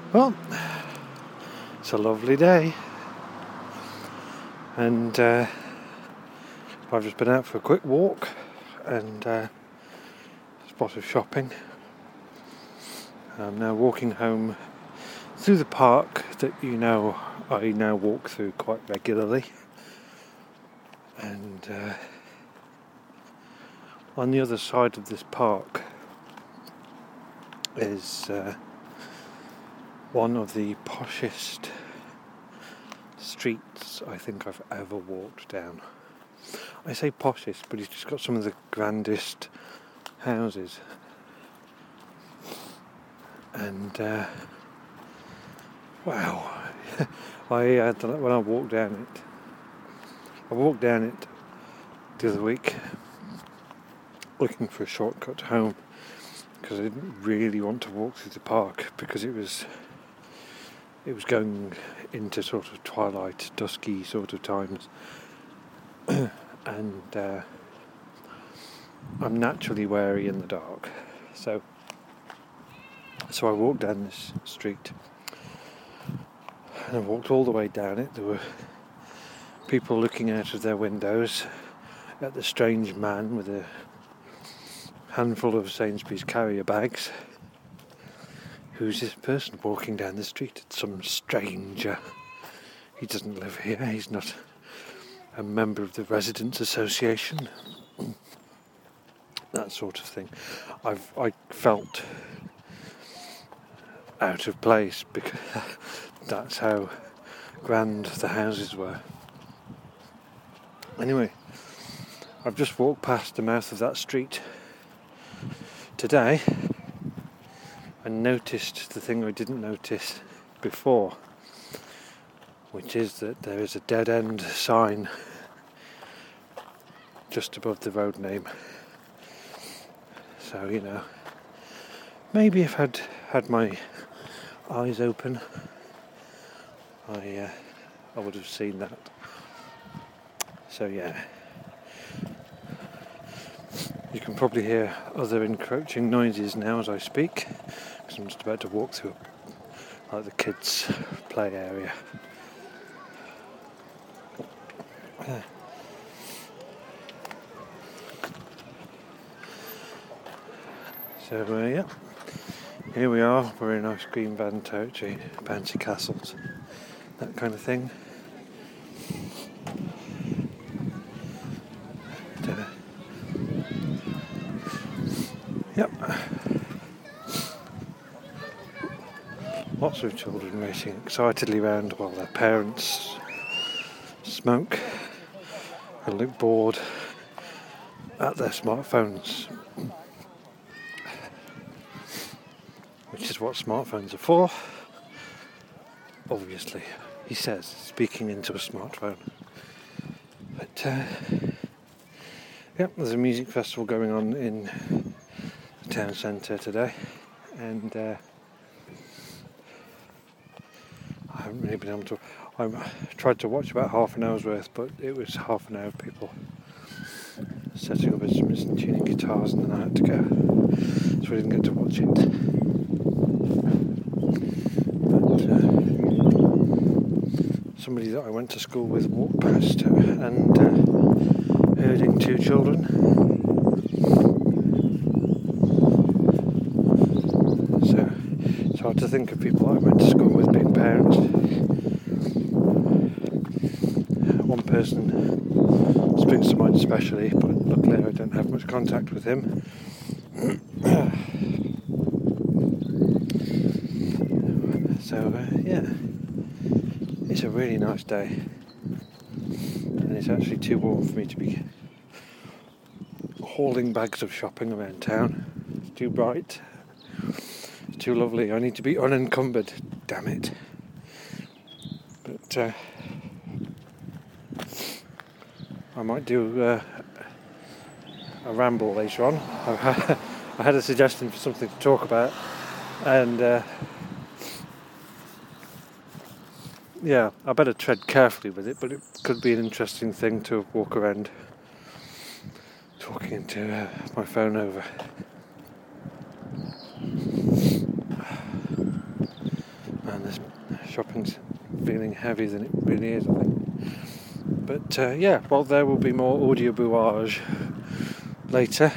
Well, it's a lovely day, and I've just been out for a quick walk and a spot of shopping. I'm now walking home through the park that I now walk through quite regularly, and on the other side of this park is one of the poshest streets I think I've ever walked down. I say poshest, but it's just got some of the grandest houses. And wow, when I walked down it the other week looking for a shortcut home because I didn't really want to walk through the park because it was going into sort of twilight, dusky sort of times, and I'm naturally wary in the dark, so I walked down this street, and I walked all the way down it. There were people looking out of their windows at the strange man with a handful of Sainsbury's carrier bags. Who's this person walking down the street? It's some stranger. He doesn't live here. He's not a member of the Residents Association. That sort of thing. I felt out of place because that's how grand the houses were. Anyway, I've just walked past the mouth of that street today and noticed the thing I didn't notice before, which is that there is a dead end sign just above the road name. So, maybe if I'd had my eyes open, I would have seen that. So yeah, you can probably hear other encroaching noises now as I speak, because I'm just about to walk through the kids' play area. So yeah, here we are. We're in ice cream van territory, bouncy castles, that kind of thing. Yep. Lots of children racing excitedly around while their parents smoke and look bored at their smartphones, which is what smartphones are for, obviously, he says, speaking into a smartphone. But there's a music festival going on in the town centre today, and I haven't really been able to. I tried to watch about half an hour's worth, but it was half an hour of people setting up instruments and tuning guitars, and then I had to go, so I didn't get to watch it. But somebody that I went to school with walked past and herding two children. So it's hard to think of people I went to school with being parents. One person springs to mind especially, but luckily I don't have much contact with him. So it's a really nice day, and it's actually too warm for me to be hauling bags of shopping around town. It's too bright, it's too lovely. I need to be unencumbered, damn it. But I might do a ramble later on. I had a suggestion for something to talk about, and I better tread carefully with it, but it could be an interesting thing to walk around talking into my phone over. shopping's feeling heavier than it really is, I think. But yeah, well, there will be more audio bouage later,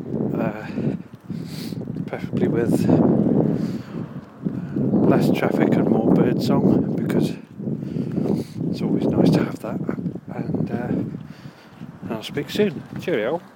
preferably with less traffic and more birdsong, because it's always nice to have that. And I'll speak soon. Cheerio.